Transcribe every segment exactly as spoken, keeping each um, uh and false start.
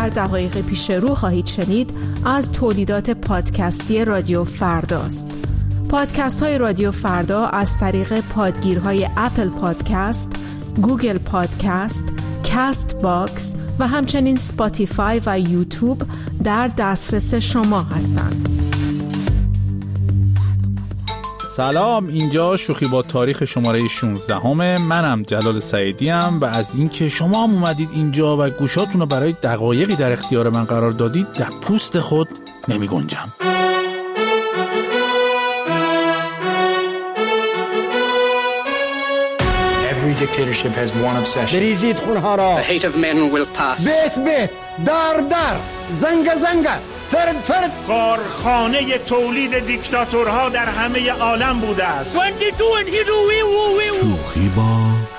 در دقایق پیش رو خواهید شنید از تولیدات پادکستی رادیو فرداست. پادکست های رادیو فردا از طریق پادگیرهای اپل پادکست، گوگل پادکست، کاست باکس و همچنین اسپاتیفای و یوتیوب در دسترس شما هستند. سلام، اینجا شوخی با تاریخ شماره شانزده همه. منم جلال سعیدی ام و از اینکه شما هم اومدید اینجا و گوشاتون رو برای دقایقی در اختیار من قرار دادید در پوست خود نمی گنجم. Every dictatorship has one obsession. بریزید خونها را. The hate of men will pass. بیت بیت، دار دار، زنگ زنگ، فرد فرد. کارخانه تولید دیکتاتورها در همه عالم بوده است. شوخی با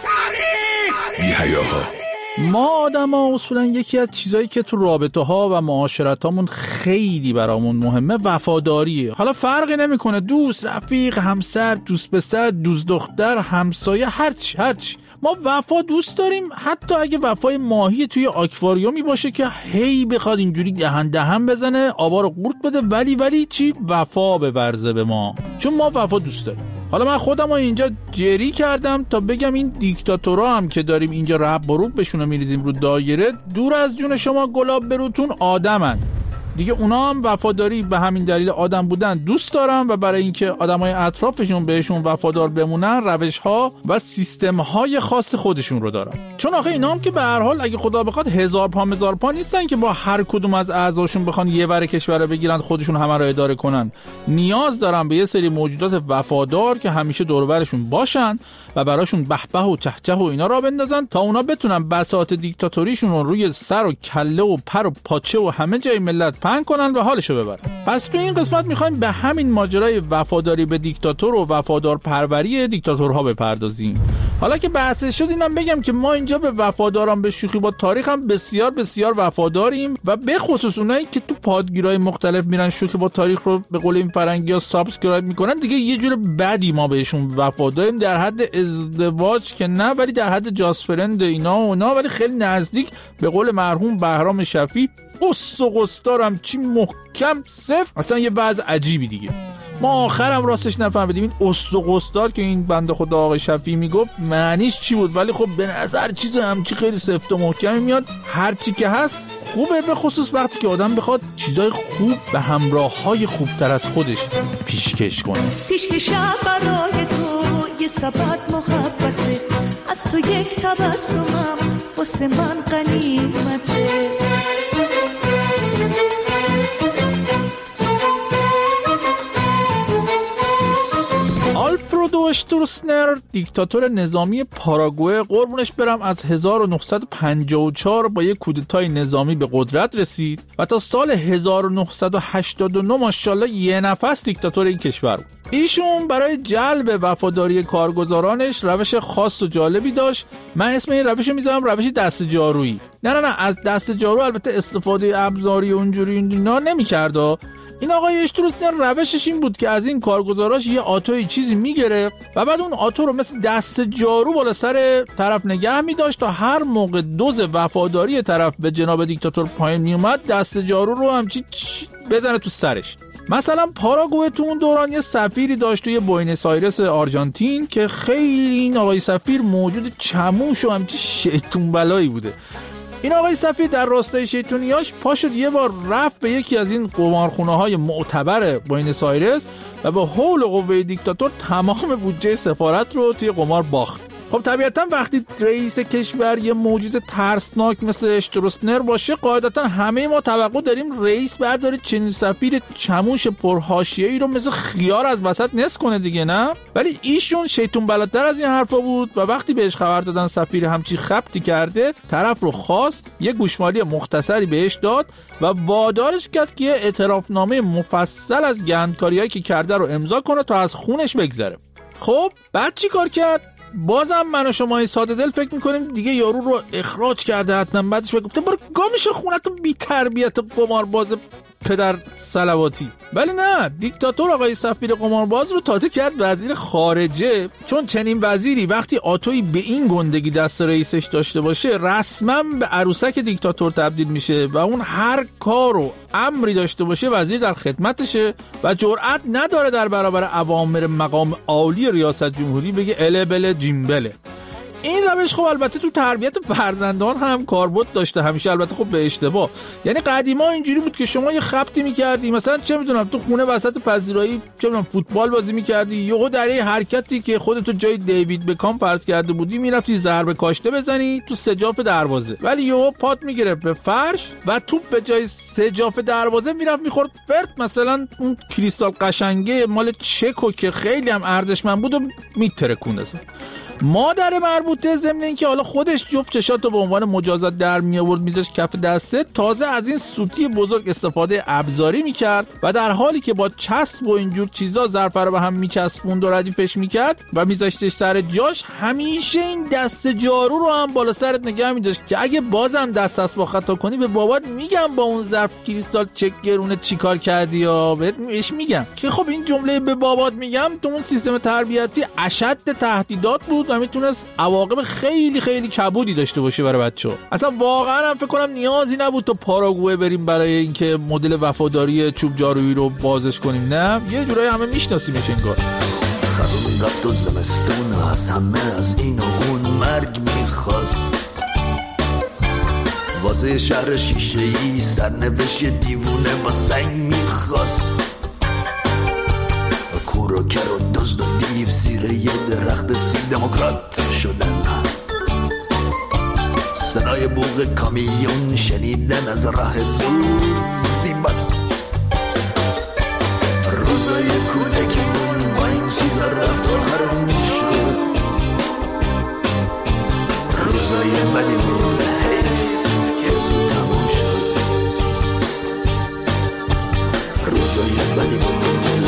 تاریخ. بی‌حیاها. ما آدم ها اصولا یکی از چیزایی که تو رابطه ها و معاشرت هامون خیلی برامون مهمه وفاداریه. حالا فرقی نمیکنه دوست، رفیق، همسر، دوست پسر، دوست دختر، همسایه، هرچی هرچی. ما وفا دوست داریم، حتی اگه وفای ماهی توی آکواریومی باشه که هی بخواد اینجوری دهن دهن بزنه، آبا رو قورت بده، ولی ولی چی؟ وفا بورزه به ما، چون ما وفا دوست داریم. حالا من خودم رو اینجا جری کردم تا بگم این دیکتاتورها هم که داریم اینجا رب و روب بشون رو میریزیم رو دایره، دور از جون شما گلاب بروتون آدمن دیگه. اونا هم وفاداری به همین دلیل آدم بودن دوست دارن و برای اینکه آدمای اطرافشون بهشون وفادار بمونن روش‌ها و سیستم‌های خاص خودشون رو دارن. چون آخه اینا هم که به هر حال اگه خدا بخواد هزار پا هزار پا نیستن که با هر کدوم از اعضاشون بخوان یه ور کشور بگیرن خودشون همه رو اداره کنن. نیاز دارن به یه سری موجودات وفادار که همیشه دور و برشون باشن و براشون بهبه و چهچه و اینا را بندازن تا اونا بتونن بساط دیکتاتوریشون رو روی سر و کله و پر و پاچه و همه جای ملت پهن کنن و حالشو ببرن. پس تو این قسمت میخوایم به همین ماجرای وفاداری به دیکتاتور و وفادار پروری دیکتاتورها بپردازیم. حالا که بحث شد اینم بگم که ما اینجا به وفاداران به شوخی با تاریخ هم بسیار بسیار وفاداریم و به خصوص اونایی که تو پادگیرهای مختلف میرن شوخی با تاریخ رو به قول این فرنگی‌ها سابسکرایب میکنن، دیگه یه جور بدی ما بهشون وفاداریم، در حد ازدواج که نه، ولی در حد جاست فرند اینا و اونا، ولی خیلی نزدیک به قول مرحوم بهرام شفیع اوس و قستارم چی محکم صفر، اصلا یه وضع عجیبی دیگه. ما آخرم راستش نفهمیدیم این اوس و قستار که این بنده خدا آقای شفیعی میگفت معنیش چی بود، ولی خب به نظر چیز همچی خیلی سفت و محکمی میاد. هر چی که هست خوبه، به خصوص وقتی که آدم بخواد چیزای خوب به همراه‌های خوبتر از خودش پیشکش کنه. پیشکشم برای تو یه سبد محبته، از تو یک تبسمم واسه من غنیمته. آلفردو اشتورسنر دیکتاتور نظامی پاراگوئه قربونش برم از هزار و نهصد و پنجاه و چهار با یک کودتای نظامی به قدرت رسید و تا سال هزار و نهصد و هشتاد و نه ماشاءالله یه نفس دیکتاتور این کشور بود. ایشون برای جلب وفاداری کارگزارانش روش خاص و جالبی داشت. من اسم این روش رو میذارم روش دست جارویی. نه نه نه از دست جارو البته استفاده ابزاری اونجوری اینا نمی‌کرد. این آقای اشتورسنر روشش این بود که از این کارگزاراش یه آتوی چیزی میگرفت و بعد اون آتو رو مثل دست جارو بالا سر طرف نگه میداشت تا هر موقع دوز وفاداری طرف به جناب دیکتاتور پایین میومد دست جارو رو همچی بزنه تو سرش. مثلا پاراگوئه تو اون دوران یه سفیری داشت توی بوئنوس آیرس آرژانتین که خیلی این آقای سفیر موجود چموش و همچی شیطون بلایی بوده. این آقای سفیر در راستای شیطونیاش پا شد یه بار رفت به یکی از این قمارخونه‌های معتبر بوئنوس آیرس و به حول و قوه دیکتاتور تمام بودجه سفارت رو توی قمار باخت. خب طبیعتا وقتی رئیس کشور یه موجود ترسناک مثل اشتورسنر باشه، قاعدتا همه ما توقع داریم رئیس برداره چنین سفیر چموش پرحاشیه‌ای رو مثل خیار از وسط نصف کنه دیگه، نه؟ ولی ایشون شیطون بلدتر از این حرفا بود و وقتی بهش خبر دادن سفیر همچی خبتی کرده، طرف رو خواست، یه گوشمالی مختصری بهش داد و وادارش کرد که اعترافنامه مفصل از گندکاریایی که کرده رو امضا کنه تا از خونش بگذره. خب بعد چی کار کرد؟ بازم من و شما ساده دل فکر میکنیم دیگه یارو رو اخراج کرده، حتما بعدش گفته برو گامش خونتو بی تربیت قمارباز پدر صلواتی. ولی نه، دیکتاتور آقای سفیر قمارباز رو تازه کرد وزیر خارجه، چون چنین وزیری وقتی آتویی به این گندگی دست رئیسش داشته باشه رسما به عروسک دیکتاتور تبدیل میشه و اون هر کار و امری داشته باشه وزیر در خدمتشه و جرئت نداره در برابر اوامر مقام عالی ریاست جمهوری بگه اله بله جیمبله. این روش خب البته تو تربیت فرزندان هم کاربرد داشته همیشه، البته خب به اشتباه. یعنی قدیما اینجوری بود که شما یه خبطی می‌کردی، مثلا چه می‌دونم تو خونه وسط پذیرایی چه می‌دونم فوتبال بازی می‌کردی، یهو در یه حرکتی که خودتو جای دیوید بکام فرض کرده بودی میرفتی ضربه کاشته بزنی تو سجاف دروازه، ولی یهو پات میگرفت به فرش و توپ به جای سجاف دروازه میرفت می‌خورد فرد، مثلا اون کریستال قشنگه مال چکو که خیلی هم ارزشمند بود و میترکوند. مادر مربوطه ضمن اینکه حالا خودش جفت چشاتو به عنوان مجازات در می آورد میذاش کف دسته، تازه از این سوتی بزرگ استفاده ابزاری میکرد و در حالی که با چسب و اینجور چیزا ظرفا رو به هم میچسبوند و ردیفش میکرد و میذاشتش سر جاش، همیشه این دست جارو رو هم بالا سرت نگه میداشت که اگه بازم دست اسبا خطا کنی به بابات میگم با اون ظرف کریستال چک گرونه چیکار کردی یا بهش میگم. که خب این جمله به بابات میگم تو اون سیستم تربیتی اشد تهدیدات بود و میتونست عواقب خیلی خیلی کبودی داشته باشه برای بچه‌ها. اصلا واقعا هم فکر کنم نیازی نبود تا پاراگوئه بریم برای اینکه مدل وفاداری چوب جارویی رو بازش کنیم. نه، یه جورایی همه میشناسیمش انگار. خزون رفت و زمستون از همه از این و اون مرگ میخواست، واسه شهر شیشه‌ای سرنوشت دیوونه با سنگ میخواست، کور و کر و دزد و دیو زیر یه درخت سی دموکرات شدن، صدای بوق کامیون شنیدن از راه دور زیباست، روزای کودکیمون با این چیزا رفت و حروم شد، روزای بدی بود که زود تموم شد، روزای بدی بود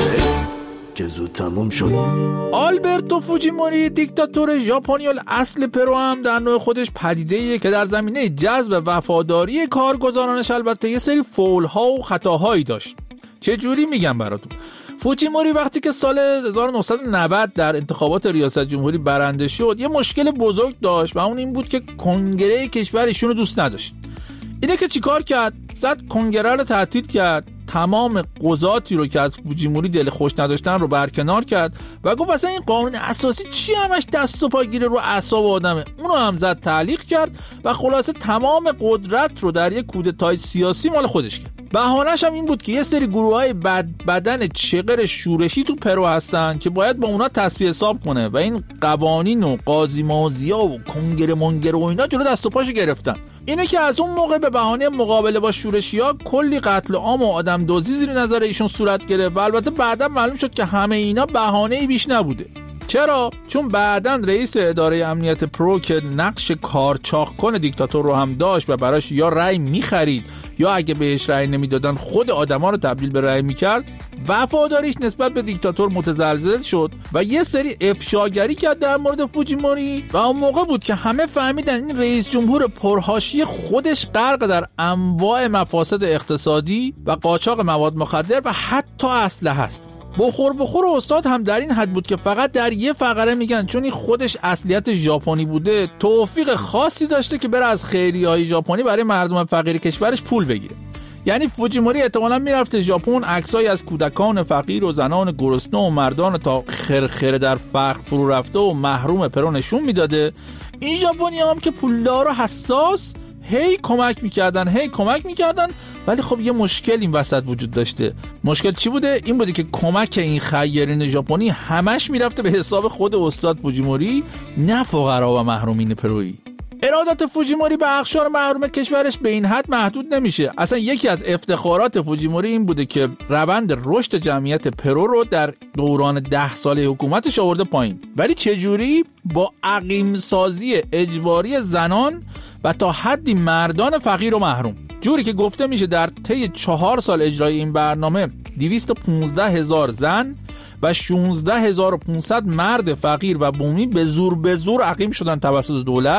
که زود تموم شد. آلبرتو فوجیموری دیکتاتور ژاپنی الاصل پرو هم در نوع خودش پدیده‌ایه که در زمینه جذب وفاداری کارگزارانش البته یه سری فول‌ها و خطاهایی داشت. چه جوری میگم براتون؟ فوجیموری وقتی که سال هزار و نهصد و نود در انتخابات ریاست جمهوری برنده شد یه مشکل بزرگ داشت و اون این بود که کنگره کشور ایشون رو دوست نداشت. اینه که چیکار کرد؟ زد کنگره رو تعطیل کرد، تمام قضاتی رو که از فوجیموری دل خوش نداشتن رو برکنار کرد و گفت اصلا این قانون اساسی چی همش دست و پا گیره رو اعصاب آدمه، اونو هم زد تعلیق کرد و خلاصه تمام قدرت رو در یک کودتای سیاسی مال خودش کرد. بهانه‌ش هم این بود که یه سری گروه‌های بد بدن چغر شورشی تو پرو هستن که باید با اونا تصفیه حساب کنه و این قوانین و قاضی‌مازی‌ها و کنگره منگره و اینا جلو دست و پاشو گرفتن. اینه که از اون موقع به بهانه مقابله با شورشی‌ها کلی قتل عام و آدم دزدی زیر نظر ایشون صورت گرفت و البته بعدا معلوم شد که همه اینا بهانه‌ای بیش نبوده. چرا؟ چون بعداً رئیس اداره امنیت پرو که نقش کارچاق کن دیکتاتور رو هم داشت و براش یا رأی می‌خرید یا اگه بهش رأی نمیدادن خود آدما رو تبدیل به رأی می‌کرد، وفاداریش نسبت به دیکتاتور متزلزل شد و یه سری افشاگری کرد در مورد فوجیموری و اون موقع بود که همه فهمیدن این رئیس جمهور پرحاشیه خودش غرق در انواع مفاسد اقتصادی و قاچاق مواد مخدر و حتی اسلحه است. بخور بخور استاد هم در این حد بود که فقط در یه فقره میگن چون این خودش اصلیت ژاپنی بوده توفیق خاصی داشته که بره از خیریه‌های ژاپنی برای مردم فقیر کشورش پول بگیره. یعنی فوجیموری احتمالاً میرفته ژاپن عکسایی از کودکان فقیر و زنان گرسنه و مردان تا خرخره در فقر فرو رفته و محروم پرو نشون میداده. این ژاپنی‌ها هم که پولدار و حساس هی کمک میکردن هی کمک میکردن ولی خب یه مشکل این وسط وجود داشته. مشکل چی بوده؟ این بوده که کمک این خیرین ژاپنی همش میرفته به حساب خود استاد فوجیموری، نه فقرا و محرومین پرویی. ارادت فوجیموری به اقشار محروم کشورش به این حد محدود نمیشه. اصلا یکی از افتخارات فوجیموری این بوده که روند رشد جمعیت پرو رو در دوران ده ساله حکومتش آورده پایین. ولی چجوری؟ با عقیم سازی اجباری زنان و تا حدی مردان فقیر و محروم. جوری که گفته میشه در طی چهار سال اجرای این برنامه دویست و پانزده هزار زن و شانزده هزار و پانصد مرد فقیر و بومی به زور به زور عقیم شدن توسط دولت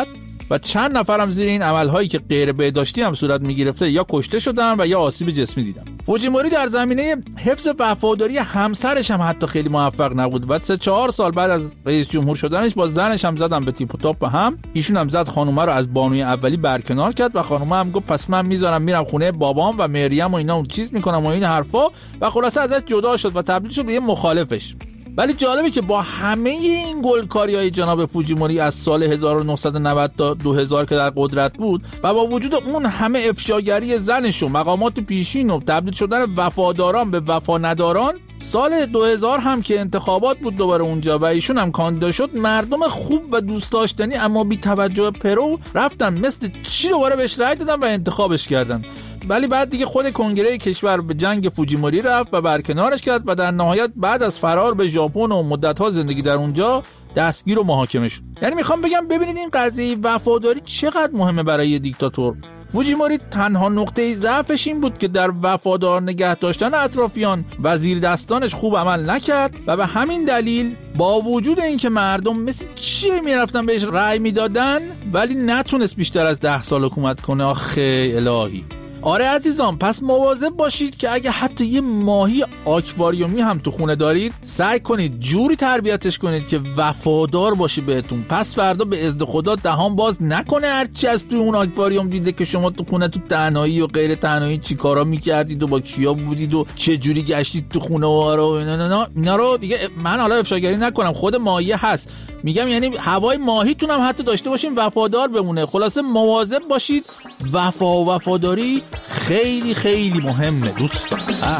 و چند نفرم زیر این عملهایی که غیر بهداشتی هم صورت میگرفته یا کشته شدن و یا آسیب جسمی دیدن. فوجیموری در زمینه حفظ وفاداری همسرش هم حتی خیلی موفق نبود و سه چهار سال بعد از رئیس جمهور شدنش با زنش هم زدن به تیپ و تاپ به هم. ایشون هم زد خانومه رو از بانوی اولی برکنار کرد و خانومه هم گفت پس من میذارم میرم خونه بابام و مریم و اینا اون چیز میکنم و این حرفا و خلاصه ازش جدا شد و تبدیل شد به یه مخالفش. ولی جالبه که با همه این گلکاری‌های جناب فوجیموری از سال هزار و نهصد و نود تا دو هزار که در قدرت بود و با وجود اون همه افشاگری زنش و مقامات پیشین و تبدیل شدن وفاداران به وفانداران، سال دو هزار هم که انتخابات بود دوباره اونجا و ایشون هم کاندیدا شد، مردم خوب و دوست داشتنی اما بی توجه پرو رفتن مثل چی دوباره بهش رأی دادن و انتخابش کردن. ولی بعد دیگه خود کنگره کشور به جنگ فوجیموری رفت و برکنارش کرد و در نهایت بعد از فرار به ژاپن و مدت‌ها زندگی در اونجا دستگیر و محاکمه شد. یعنی میخوام بگم ببینید این قضیه وفاداری چقدر مهمه برای یه دیکتاتور. فوجیموری تنها نقطه ضعفش این بود که در وفادار نگه داشتن اطرافیان و زیر دستانش خوب عمل نکرد و به همین دلیل با وجود اینکه مردم مثل چیه میرفتن بهش رأی میدادن ولی نتونست بیشتر از ده سال حکومت کنه. آخه الهی. آره عزیزان، پس مواظب باشید که اگه حتی یه ماهی آکواریومی هم تو خونه دارید سعی کنید جوری تربیتش کنید که وفادار باشه بهتون. پس فردا به اذن خدا دهان باز نکنه هرچی از توی اون آکواریوم دیده که شما تو خونه تو تنهایی و غیر تنهایی چی کارا میکردید و با کیا بودید و چه جوری گشتید تو خونه و اینا اینا رو دیگه من حالا افشاگری نکنم، خود ماهی هست میگم، یعنی هوای ماهیتون هم حتی داشته باشین وفادار بمونه. خلاصه مواظب باشید، وفا و وفاداری خیلی خیلی مهمه دوستان.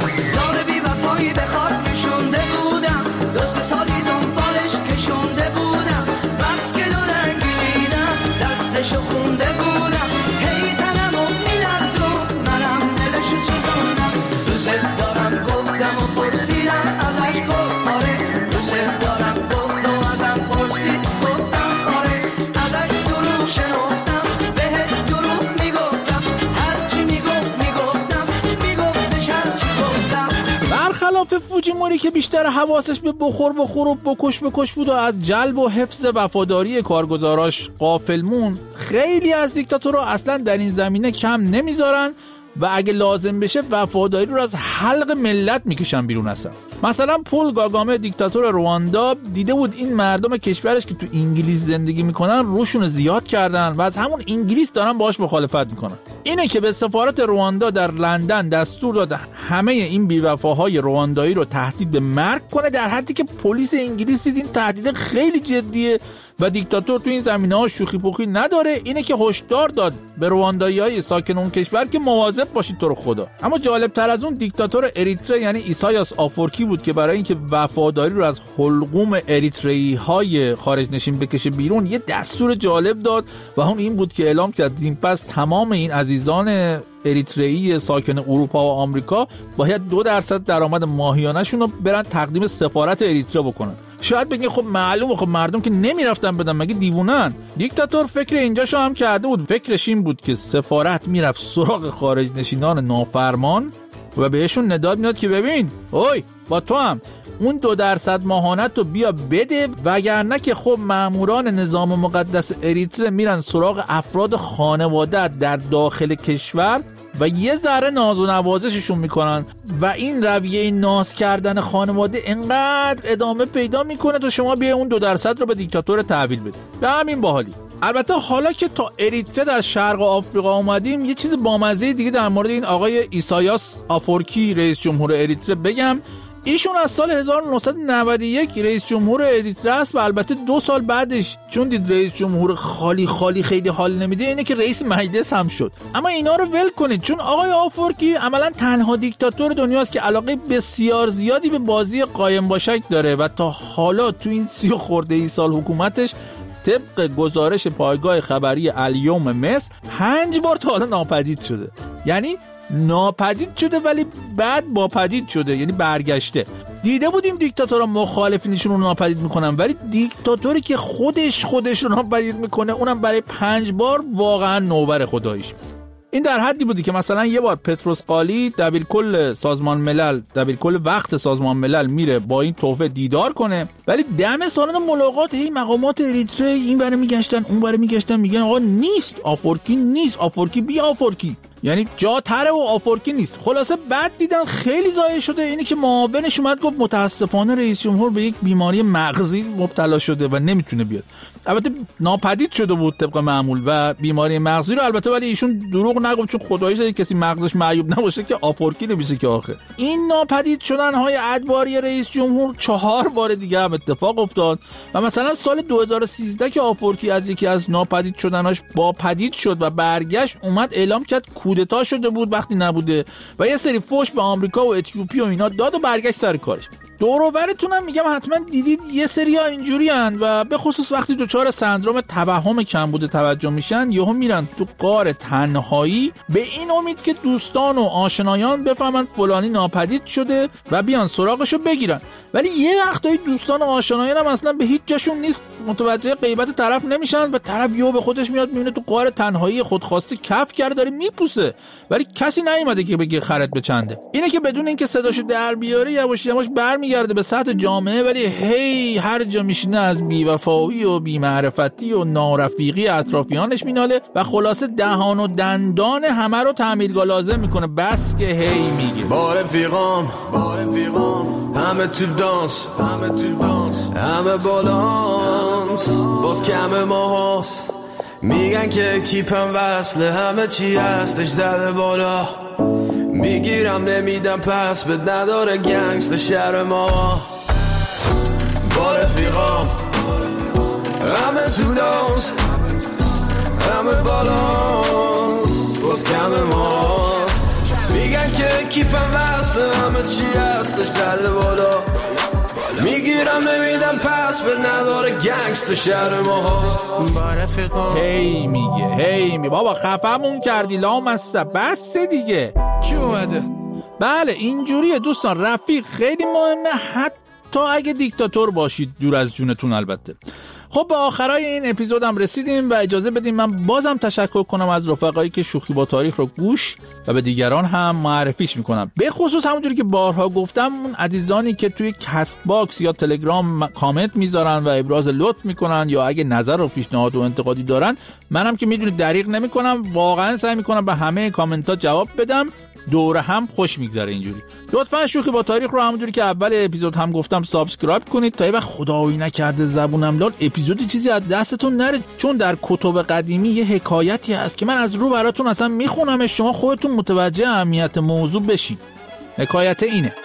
یار بی وفایی به خاک نشونده بودم، دوست سالی دنبالش کشونده بودم، بس که دو رنگی دیدم دستشو خونده بودم، هی تنمو میلرزون منم دلشو سوزوندم، دوست دارم گفتم و پرسیدم ازش گفت آره، دوست دارم گفت و ازم پرسید گفتم آره، ازش دروغ شنفتم بهت دروغ میگفتم، هرچی میگفت میگفتم میگفتش هرچی گفتم. برخلاف فوجیموری که بیشتر حواسش به بخور بخور و بکش بکش بود و از جلب و حفظ وفاداری کارگزاراش غافل مون، خیلی از دیکتاتورها اصلا در این زمینه کم نمیذارن و اگه لازم بشه وفاداری رو از حلق ملت میکشن بیرون. اصلا مثلا پول گاگامه دیکتاتور رواندا دیده بود این مردم کشورش که تو انگلیس زندگی میکنن روشون زیاد کردن و از همون انگلیس دارن باهاش مخالفت میکنن. اینه که به سفارت رواندا در لندن دستور داد همه این بی‌وفاهای رواندایی رو تهدید به مرگ کنه، در حدی که پلیس انگلیس دید این تهدید خیلی جدیه و دیکتاتور تو این زمینه‌ها شوخی پوخی نداره. اینه که هشدار داد به رواندایی‌های ساکن اون کشور که مواظب باشید تو رو خدا. اما جالب‌تر از اون دیکتاتور اریتره یعنی ایسایاس آفورکی بود که برای اینکه وفاداری رو از حلقوم اریتری‌های خارج نشین بکشه بیرون یه دستور جالب داد و اون این بود که اعلام کرد این پس تمام این عزیزان اریتریایی ساکن اروپا و آمریکا باید دو درصد درآمد ماهیانه‌شون رو برن تقدیم سفارت اریتره بکنن. شاید بگین خب معلومه، خب مردم که نمیرفتن بدن، مگه دیوونن؟ دیکتاتور فکر اینجاشو هم کرده بود. فکرش این بود که سفارت میرفت سراغ خارج نشینان نافرمان و بهشون نداد میاد که ببین اوی با تو هم اون دو درصد ماهانت رو بیا بده، وگرنه که خب ماموران نظام مقدس اریتره میرن سراغ افراد خانواده در داخل کشور و یه ذره ناز و نوازششون میکنن و این رویه ناز کردن خانواده انقدر ادامه پیدا میکنه تا شما بیا اون دو درصد رو به دیکتاتور تحویل بده. به همین باحالی. البته حالا که تا اریتره در شرق آفریقا اومدیم یه چیز بامزه دیگه در مورد این آقای ایسایاس آفورکی رئیس جمهور اریتره بگم. ایشون از سال هزار و نهصد و نود و یک رئیس جمهور اریتره است و البته دو سال بعدش چون دید رئیس جمهور خالی خالی خیلی حال نمیده اینه که رئیس مجلس هم شد. اما اینا رو ول کنید چون آقای آفورکی عملا تنها دیکتاتور دنیاست که علاقه بسیار زیادی به بازی قایم باشک داره و تا حالا تو این سی و خورده ای سال حکومتش طبق گزارش پایگاه خبری الیوم مصر پنج بار تا حالا ناپدید شده. یعنی ناپدید شده ولی بعد با پدید شده، یعنی برگشته. دیده بودیم دیکتاتورها مخالفینشون رو ناپدید میکنن ولی دیکتاتوری که خودش خودش رو ناپدید میکنه اونم برای پنج بار واقعا نوبر خداییش. این در حدی بودی که مثلا یه بار پتروس قالی دبیرکل سازمان ملل دبیرکل وقت سازمان ملل میره با این تحفه دیدار کنه، ولی دم سالن ملاقات هی مقامات اریتره این برای میگشتن اون برای میگشتن، میگن آقا نیست آفورکی نیست آفورکی بی آفورکی، یعنی جا تره و آفورکی نیست. خلاصه بعد دیدن خیلی ضایع شده. اینی که معاونش اومد گفت متاسفانه رئیس جمهور به یک بیماری مغزی مبتلا شده و نمیتونه بیاد. البته ناپدید شده بود طبق معمول و بیماری مغزی رو البته، ولی ایشون دروغ نگفت چون خداییش اگه کسی مغزش معیوب نباشه که آفورکی نمیشه که آخه. این ناپدید شدن های ادواری رئیس جمهور چهار بار دیگه هم اتفاق افتاد و مثلا سال دو هزار و سیزده که آفورکی از یکی از ناپدید شدناش با پدید شد و برگشت، اومد اعلام کرد کودتا شده بود وقتی نبوده و یه سری فوش به آمریکا و اتیوپی و اینا داد و برگشت سر کارش. دور و برتونم میگم حتما دیدید یه سری‌ها اینجوریان و به خصوص وقتی دچار سندرم توهم کمبود توجه میشن یهو میرن تو غار تنهایی به این امید که دوستان و آشنایان بفهمن فلانی ناپدید شده و بیان سراغشو بگیرن، ولی یه وقتایی دوستان و آشنایان هم اصلا به هیچ جاشون نیست، متوجه غیبت طرف نمیشن و طرف یهو به خودش میاد میبینه تو غار تنهایی خودخواسته کف کرده داره میپوسه، ولی کسی نیومده که بگه خرت به چنده. اینه که بدون اینکه صداشو در بیاره یواش یواش برمیگرده به سطح جامعه، ولی هی هر جا میشینه از بی‌وفایی و بی‌معرفتی و نارفیقی اطرافیانش میناله و خلاصه دهان و دندان همه رو تعمیرگاه لازم میکنه، بس که هی میگه با رفیقام با رفیقام همه تو دانس همه تو دانس همه بالانس باز کم ما هست، میگن که کیپم وصله همه چی هستش زده بالا، میگیرم نمیدم پس به نداره گنگست شهر ما. با رفیقام همه تو دانس همه بالانس باز کم ماست، میگن که کیپم وصله همه چی هستش زده بالا، میگیرم نمیدم پس به نداره گنگست شهر ما. هی میگه هی می بابا خفمون کردی لامصب بس دیگه. کی اومده؟ بله اینجوریه دوستان، رفیق خیلی مهمه حتی اگه دیکتاتور باشید، دور از جونتون البته. خب به آخرای این اپیزودم رسیدیم و اجازه بدیم من بازم تشکر کنم از رفقایی که شوخی با تاریخ رو گوش و به دیگران هم معرفیش میکنم، به خصوص همونجوری که بارها گفتم اون عزیزانی که توی کست باکس یا تلگرام کامنت میذارن و ابراز لطف میکنن یا اگه نظر و پیشنهاد و انتقادی دارن، منم که میدونید دریغ نمیکنم، واقعا سعی میکنم به همه کامنت ها جواب بدم، دوره هم خوش میگذره اینجوری. لطفاً شوخی با تاریخ رو همونجوری که اول اپیزود هم گفتم سابسکرایب کنید تا یه وقت خدایی نکرده زبونم لال اپیزودی چیزی از دستتون نره، چون در کتب قدیمی یه حکایتی هست که من از رو براتون اصلا میخونم، شما خودتون متوجه اهمیت موضوع بشین. حکایت اینه: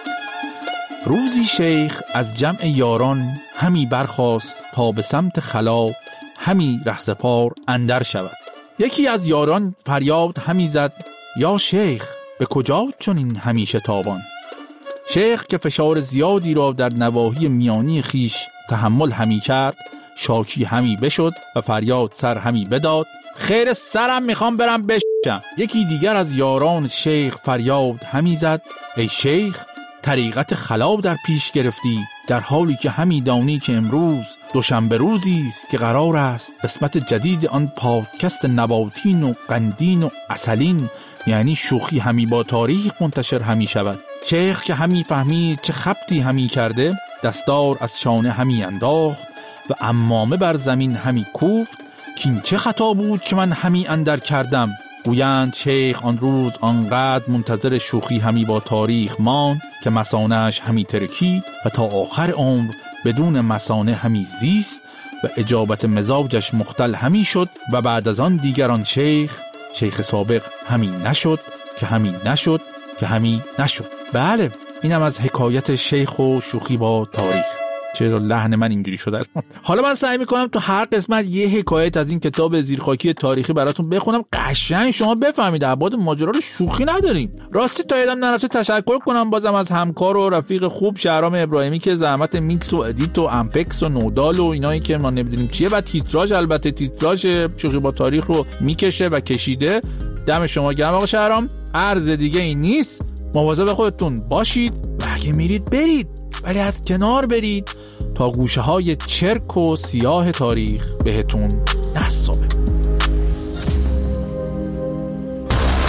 روزی شیخ از جمع یاران همی برخاست تا به سمت خلا همی رهزپار اندر شود. یکی از یاران فریاد همی زد: یا شیخ به کجا چنین همیشه تابان؟ شیخ که فشار زیادی را در نواحی میانی خیش تحمل همی کرد، شاکی همی بشد و فریاد سر همی بداد: خیر سرم میخوام برم بشم. یکی دیگر از یاران شیخ فریاد همی زد: ای شیخ طریقت خلا در پیش گرفتی، در حالی که همی دانی که امروز دوشنبه روزی است که قرار است قسمت جدید آن پادکست نباتین و قندین و عسلین یعنی شوخی همی با تاریخ منتشر همی شود. شیخ که همی فهمید چه خبطی همی کرده، دستار از شانه همی انداخت و عمامه بر زمین همی کوفت که این چه خطا بود که من همی اندر کردم. گویند شیخ آن روز آنقدر منتظر شوخی همی با تاریخ ماند که مثانه‌اش همی ترکید و تا آخر عمر بدون مثانه همی زیست و اجابت مزاجش مختل همی شد و بعد از آن دیگران شیخ شیخ سابق همی نشد که همی نشد که همی نشد. بله اینم از حکایت شیخ و شوخی با تاریخ. چرا لحن من اینجوری شده؟ حالا من سعی میکنم تو هر قسمت یه حکایت از این کتاب زیرخاکی تاریخی براتون بخونم، قشنگ شما بفهمید ابعاد ماجرا رو شوخی نداریم. راستی تا یادم نرفته تشکر کنم بازم از همکار و رفیق خوب شهرام ابراهیمی که زحمت میکس و ادیت و امپکس و نودال و اینایی که ما نمیدونیم چیه و تیتراژ، البته تیتراژ شوخی با تاریخ رو میکشه و کشیده. دم شما گرم آقا شهرام. عرض دیگه این نیست، مواظب خودتون باشید و اگه میرید برید، ولی از کنار برید تا گوشه های چرک و سیاه تاریخ بهتون نصابه.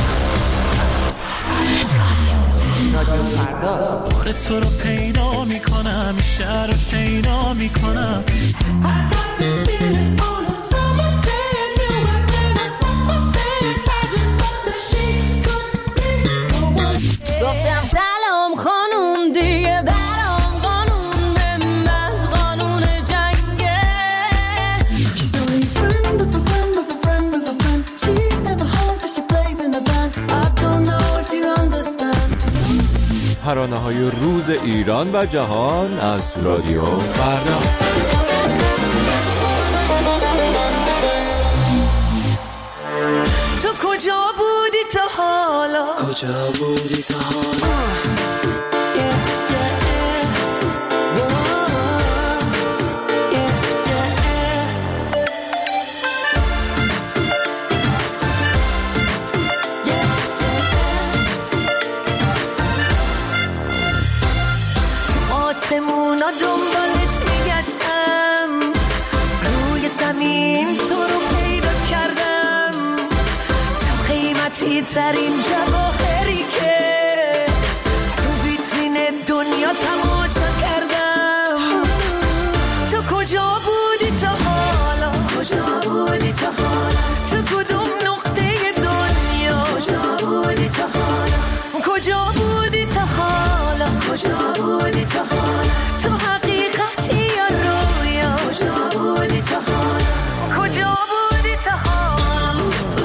فردا. بار تو رو پیدا میکنم، شهر رو شیدا میکنم. گفتم سلام خانوم دیگه برام قانون به من قانون جنگه. She's only friend of a friend of a friend of a friend. She's never home but she plays in the band. I don't know if you understand. ترانه‌های روز ایران و جهان از رادیو فردا. تو کجا بودی تا حالا؟ کجا بودی تا حالا؟ آسمونا دنبالت میگشتم، روی زمین تو رو پیدا کردم، تو قیمتی ترین جواهری که تو ویترین دنیا تماشا کردم. تو کجا بودی تا حالا؟ کجا بودی تا حالا؟ تو کدوم نقطه دنیا؟ کجا بودی تا حالا؟ کجا بودی تا حالا؟ کجا بودی تا حالا؟ تو حقیقتی یا رویا؟ کجا بودی تا حالا؟ کجا بودی تا حالا؟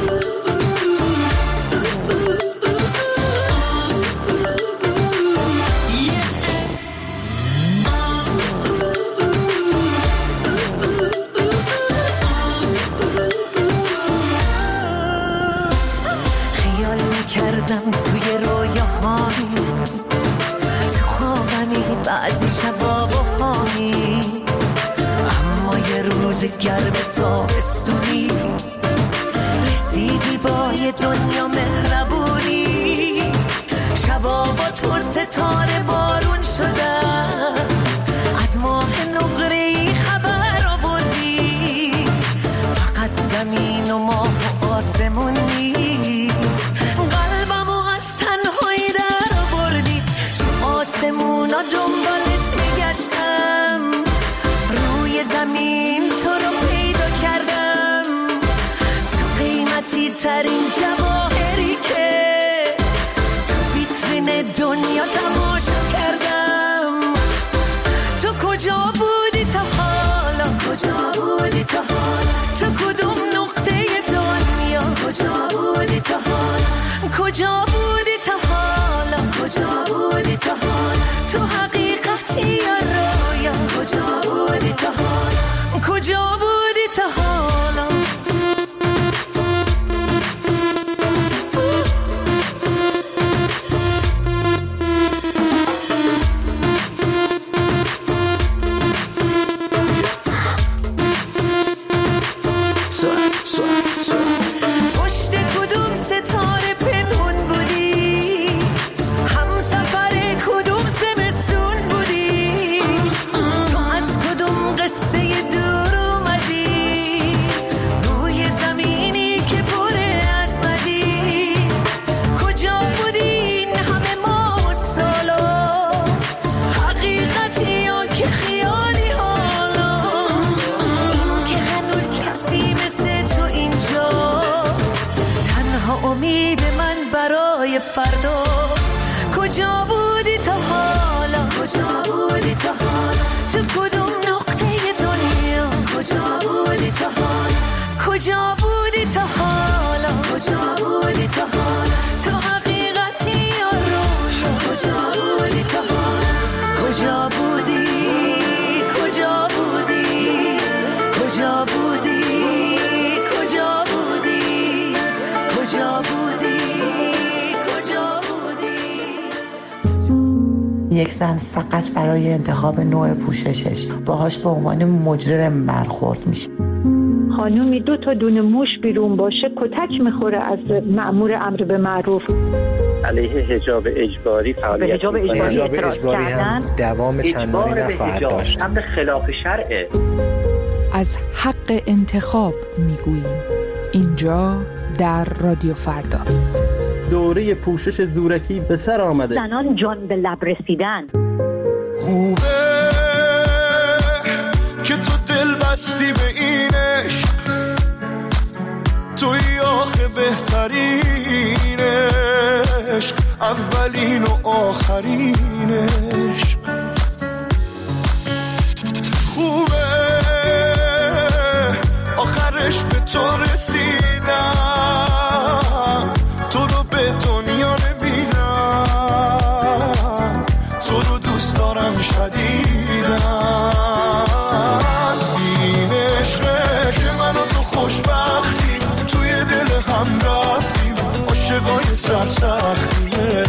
خیال میکردم توی رویاهایی، تو خوابمی بعضی شبا بهانی، اما یه روز گرم تابستونی رسیدی با یه دنیا مهربونی. شبا با تو ستاره بارون شدن، از ماه نقره‌ای خبر آوردی. فقط زمین و ماه و آسمون نیست، قلبمو از تنهایی در آوردی. تو آسمونا دنبالت میگشتم، روی زمین تو رو پیدا کردم، تو قیمتی ترین جواهری که تو ویترین دنیا تماشا کردم. تو کجا بودی تا حالا؟ کجا بودی تا حالا؟ تو کدوم نقطه دنیا؟ کجا بودی تا حالا؟ کجا بودی تا حالا؟ کجا بودی تا حالا؟ تو حقیقتی یا رویا؟ کجا بودی تا حالا؟ کجا بودی تا حالا؟ پشت کدوم ستاره پنهون بودی؟ همسفر کدوم زمستون بودی؟ تو از کدوم قصه دور اومدی؟ روی زمینی که پر از بدی. کجا بودی این همه ماه و سالا؟ حقیقتی یا که خیالی حالا؟ این که هنوز کسی مثل تو اینجاست، تنها امید من برای فرداست. کجا بودی تا حالا؟ کجا بودی تا حالا؟ تو کدوم نقطه دنیا؟ کجا بودی تا حالا؟ کجا بودی تا حالا؟ کجا بودی تا حالا؟ تو حقیقتی یا رویا؟ کجا بودی تا حالا؟ کجا بودی؟ کجا بودی؟ کجا بودی؟ کجا بودی؟ کجا بودی؟ کجا بودی؟ یک زن فقط برای انتخاب نوع پوششش باهاش به عنوان مجرم برخورد میشه. خانومی دو تا دونه موش بیرون باشه کتک میخوره از مأمور امر به معروف. علیه حجاب اجباری فعالیت به حجاب اجباری, اجباری هم دوام چندانی نخواهد داشت. امر خلاف شرعه. از حق انتخاب میگوییم اینجا در رادیو فردا. دوره پوشش زورکی به سر آمده. زنان جان به لب رسیدن. خوبه که تو دل بستی به این عشق، توی آخه بهترین عشق، اولین و آخرین عشق. خوبه آخرش به تو رسیدم، تو رو به دنیا نمیدم، تو رو دوست دارم شدیدم. این عشقه که من و تو خوشبختیم، توی دل هم رفتیم، عاشقای سرسختیم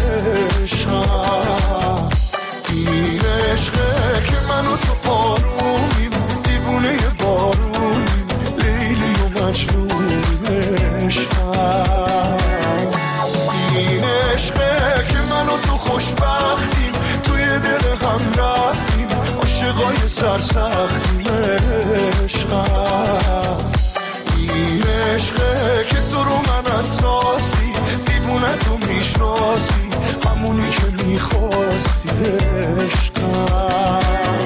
عشقم. این عشقه که من و تو آرومیم، دیوونه بارونیم، لیلی و مجنونیم عشقم. این عشقه که من و تو خوشبختیم، توی دل هم رفتیم، عاشقای سرسختیم عشقم. این عشقه که تو رو من اساسی، دیوونه تو میشناسی، همونی که میخواستی عشقم.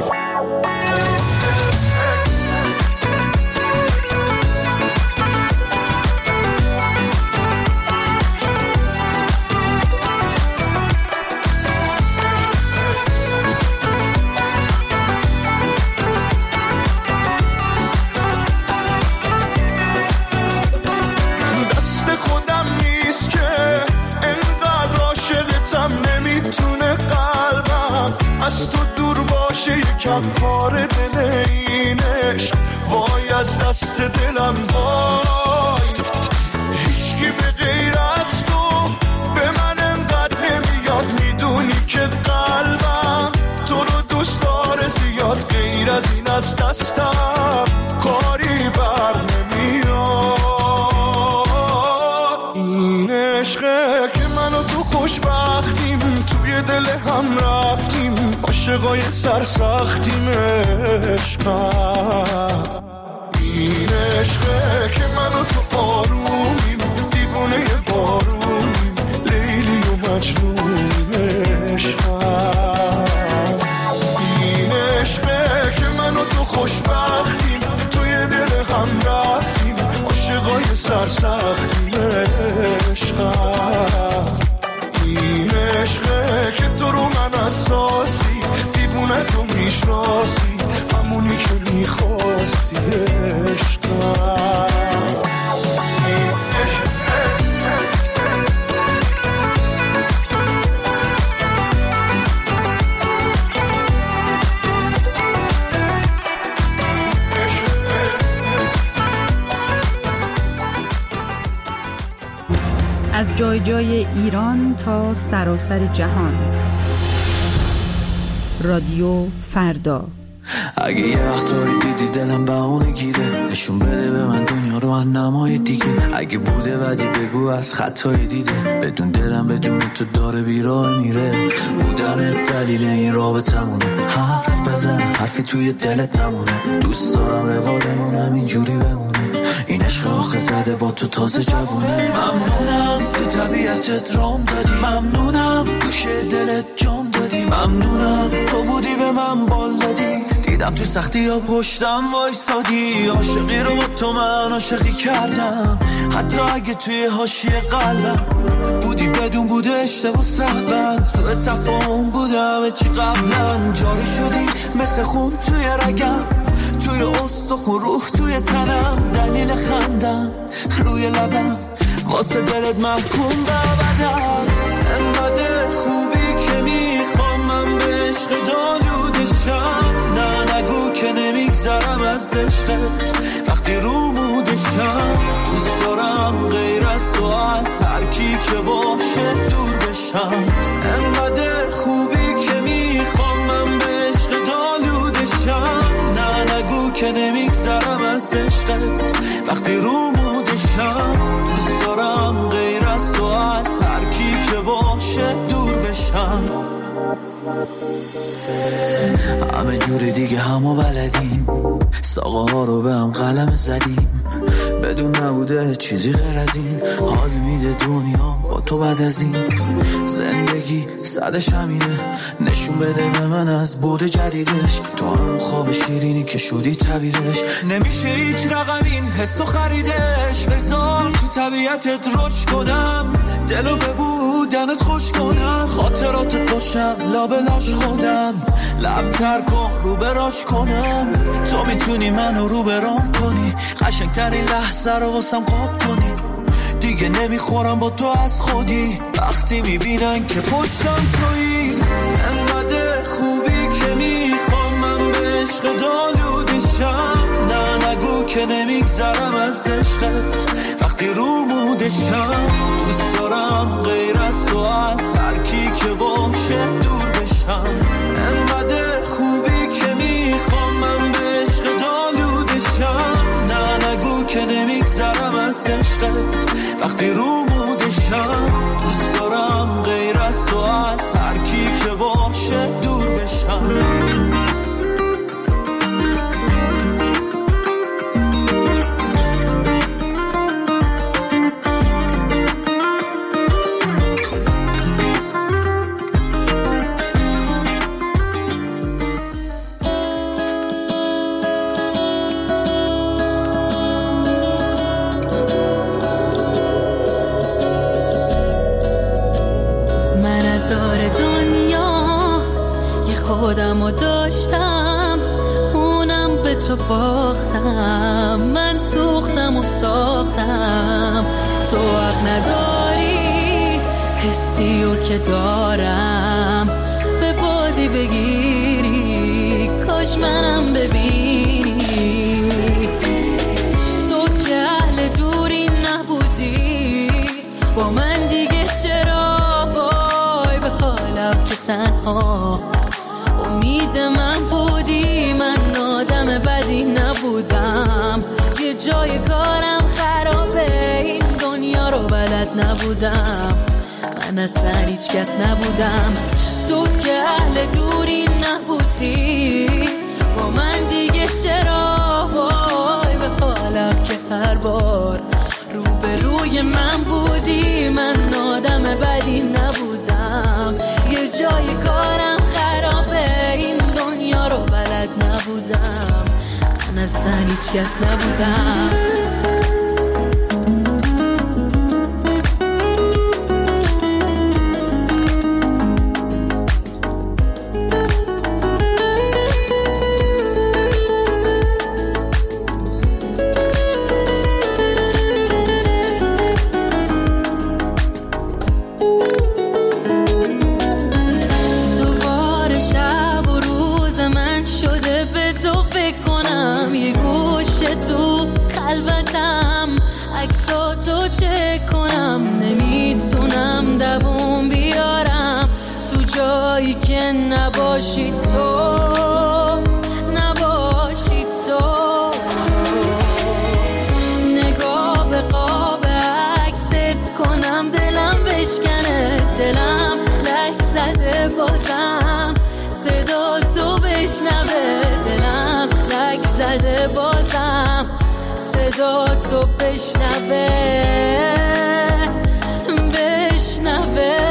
از تو دور باشه یکم پاره دل این عشق، وای از دست دلم وای. هیچکی به غیر از تو به من انقدر نمیاد، میدونی که قلبم تو رو دوست داره زیاد، غیر از این از دستم کاری بر نمیاد. این عشقه که من و تو خوشبختیم، توی دل هم رفتیم، عاشقای سرسختیم عشقم. این عشقه که من و تو آرومیم، دیوونه بارونیم، لیلی و مجنونیم عشقم. این عشقه که من و تو خوشبختیم، توی دل هم رفتیم، عاشقای سرسختیم عشقم. این عشقه که تو رو من اساسی، دیوونه تو میشناسی، همونی که میخواستی عشقم. از جای جای ایران تا سراسر جهان. رادیو فردا. اگه یه وقتایی دیدی دلم بهونه گیره، نشون بده به من دنیا رو از نمای دیگه. اگه بوده بدی بگو از خطای دیده، بدون دلم بدون تو داره بیراه میره. بودن دلیل این رابطمونه، حرف بزن حرفی توی دلت نمونه. دوست دارم روالمونم اینجوری بمونه، این عشق آخه زده با تو تازه جوونه. ممنونم تو طبیعتت رام دادی، ممنونم گوشه دلت جام دادی، ممنونم تو بودی به من بال دادی، دیدم تو سختی ها پشتم وایسادی. عاشقی رو با تو من عاشقی کردم، حتی اگه توی حاشیه قلبم بودی بدون بوده اشتباه سهون. سوء تفاهم بودم چی قبلا، جاری شدی مثل خون توی رگم، توی استخون روح توی تنم، دلیل خندم روی لبم، واسه دلت محکوم به ابدم. انقدر خوبی که میخوام من به عشق دالودشم، نه نگو که نمیگذرم از عشقت وقتی رو مودشم. دوست دارم غیر از تو از هر کی که باشه دور بشم. انقدر خوبی که میخوام من به عشق دالودشم، نه نگو که نمیگذرم از عشقت وقتی رو مودشم. دوست دارم غیر از تو از هر کی که باشه دور بشم. همه جوری دیگه همو بلدیم، ساقه ها رو به هم قلم زدیم، بدون نبوده چیزی غیر از این. حال میده دنیا با تو بعد از این. زندگی صدش همینه، نشون بده به من از بود جدیدش. تو همون خواب شیرینی که شدی تعبیرش. نمیشه هیچ رقم این حسو خریدش. بذار تو طبیعتت رشد کنم، دلو به بودنت خوش کنم. خاطراتت باشم لابلاش خودم، لب تر کن رو براش کنم. تو میتونی منو رو برام کنی، قشنگترین لحظه رو واسم قاب کنی. دیگه نمیخورم با تو از خودی، وقتی میبینن که پشتم تویی. انقدر خوبی که میخوام من به عشق دالودشم. نه نگو که نمیگذرم از عشقت وقتی رو مودشم. دوست دارم غیر از تو از هر کی که باشه دور بشم. انقدر خوبی که میخوام من به عشق دالودشم. نه نگو که نمیگذرم از عشقت وقتی رو مودشم. دوست دارم غیر از تو از هر کی که باشه دور بشم. خودمو داشتم اونم به تو باختم. من سوختم و ساختم، تو حق نداری حسی و که دارم به بازی بگیری. کاش منم ببینی، تو که اهل دوری نبودی با من دیگه چرا وای به حالم که تنها. امید من بودی، من آدم بدی نبودم. یه جای کارم خرابه، این دنیا رو بلد نبودم. من اصلا هیچ کس نبودم، تو که اهل دوری نبودی با من دیگه چرا وای به حالم که هر بار رو به روی من بودی. من آدم بدی نبودم، یه جای کارم خرابه، این دنیا رو بلد نبودم. من اصلا هیچ کس نبودم. که نباشی تو، نباشی تو. نگاه به قاب عکست کنم، دلم بشکنه، دلم لک زده بازم صدا تو بشنوه. دلم لک زده بازم صدا تو بشنوه، بشنوه.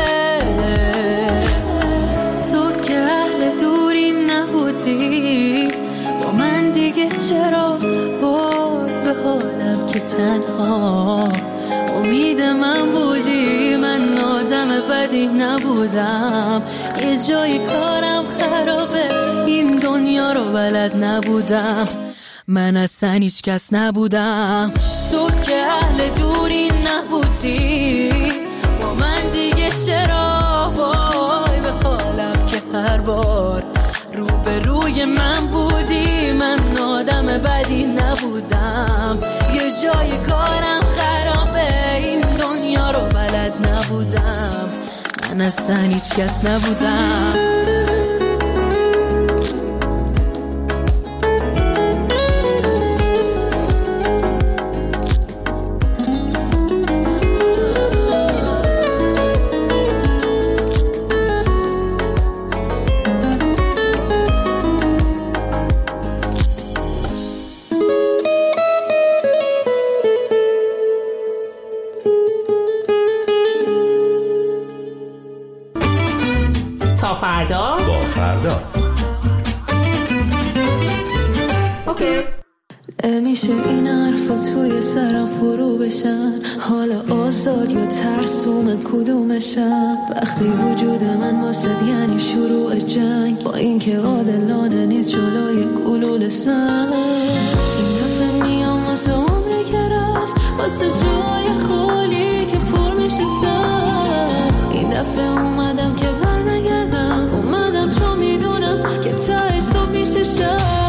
با من دیگه چرا وای به حالم که تنها. امید من بودی، من آدم بدی نبودم. یه جای کارم خرابه، این دنیا رو بلد نبودم. من اصلا هیچ کس نبودم، تو که اهل دوری نبودی با من دیگه چرا وای به حالم که هر بار رو به روی من بودی. من آدم بدی نبودم، یه جای کارم خرابه، این دنیا رو بلد نبودم. من اصلا هیچ کس نبودم. فردا با فردا. اوکی. میشه این حرفا توی سرم فرو بشن، حالا آزاد یا ترسوم کدومشم؟ وقتی وجود من واسد یعنی شروع جنگ، با اینکه عادلانه نیست جلوی گلوله سنگ. این دفعه میام واسه عمری که رفت، واسه جای خالی که پر میشه سخت. این دفعه اومدم که برنگردم، اومدم چون میدونم که تهش صبح میشه شب.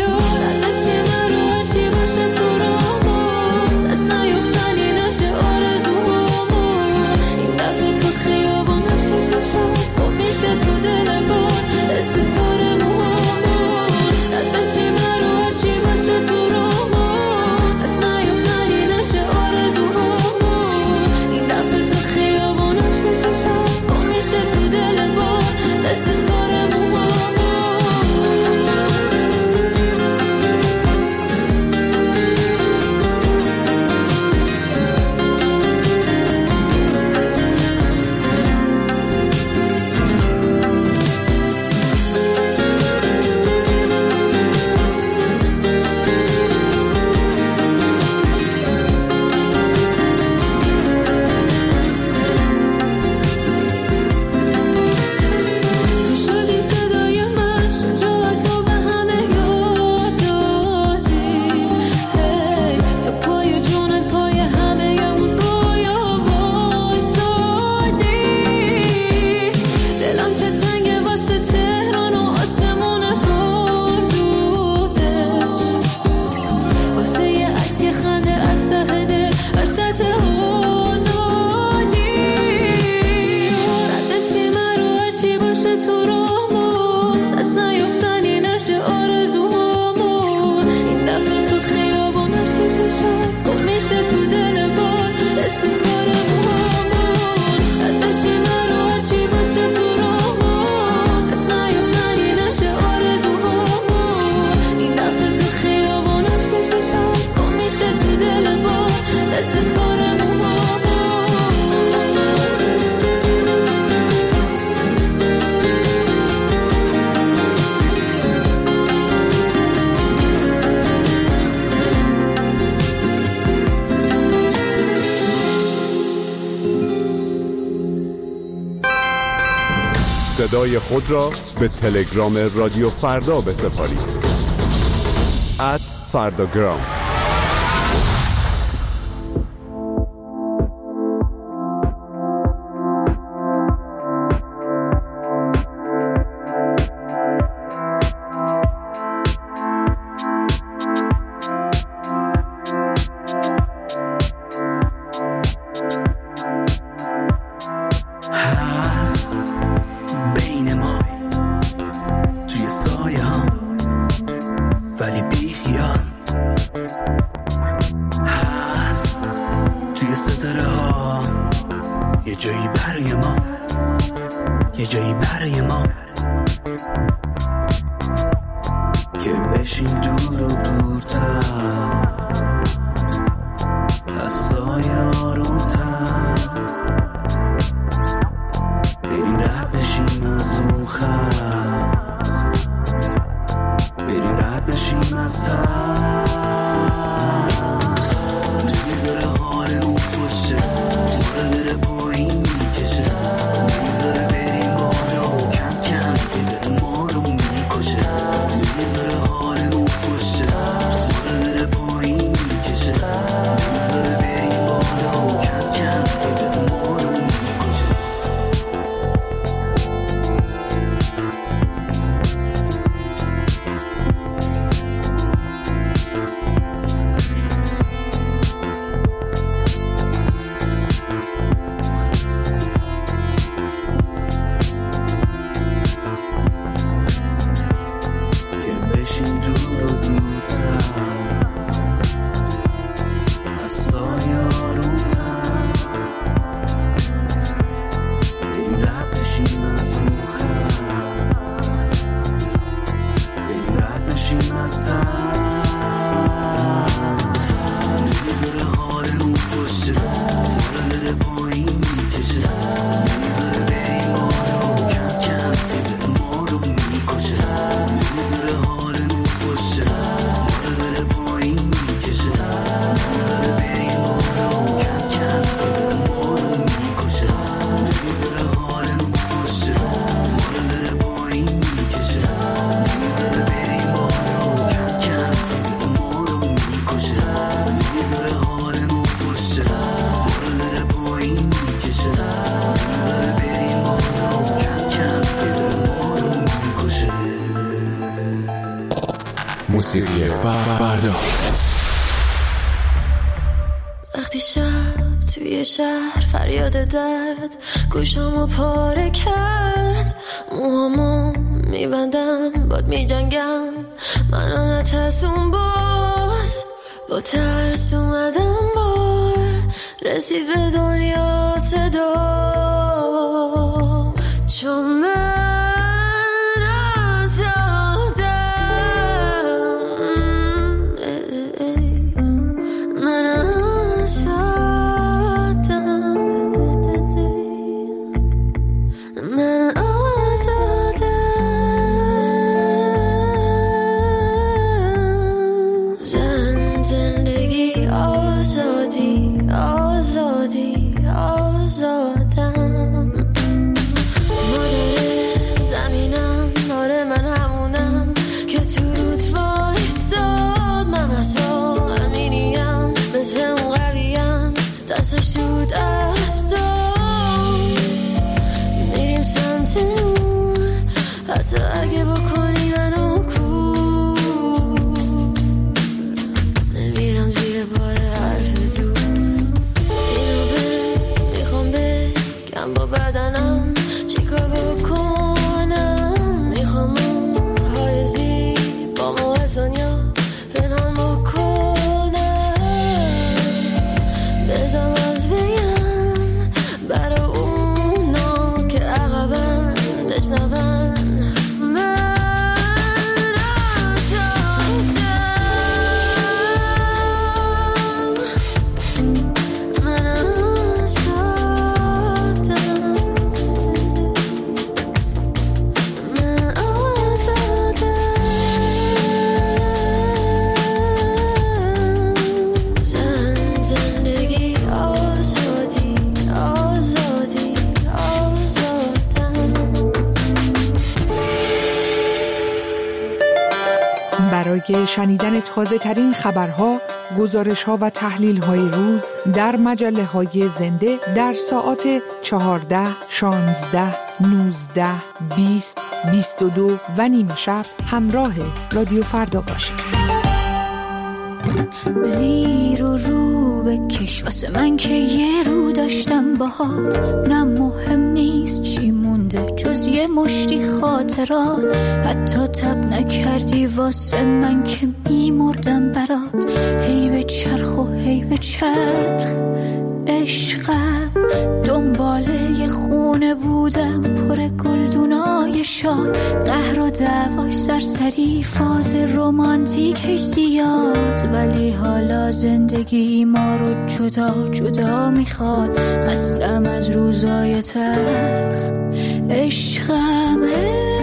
تو دل بار ستاره موامون رد بشی مرو هرچی باشه تو رامون، دست نیفتنی نشه آرزوهامون. این دفعه تو خیابون عشق ششت گم میشه تو دل بار ستاره موامون. صدای خود را به تلگرام رادیو فردا بسپارید. ات فرداگرام. موسیقی فردا. وقتی شب توی شهر فریاد درد گوشامو پاره کرد، موهامو میبندم باد میجنگم، منو نترسون باز، با ترس اومدم بار رسید به دنیا صدا، چون من حتی اگه بکنی منو کور، نمیرم زیر بار حرف تو، اینو به میخوام بگم با بدنم چیکار بکنم، میخوام موهای زیبامو از دنیا پنهان بکنم، بذار باز بگم برای اونا که عقبم بشنون. برای شنیدن تازه ترین خبرها، گزارش ها و تحلیل های روز در مجله های زنده در ساعات چهارده، شانزده، نوزده، بیست، بیست و دو و نیمه شب همراه رادیو فردا باشید. زیر و رو بکش واسه من که یه رو داشتم باهات، نه مهم نیست چی مونده جز یه مشتی خاطرات، حتی تب نکردی واسه من که میمردم برات، هی به چرخ و هی به چرخ عشقم، دنباله یه خونه بودم پر گلدونای شاد، قهر و دعواش سرسری، فاز رومانتیکش زیاد، ولی حالا زندگی ما رو جدا جدا میخواد، خستم از روزای تلخ عشقم.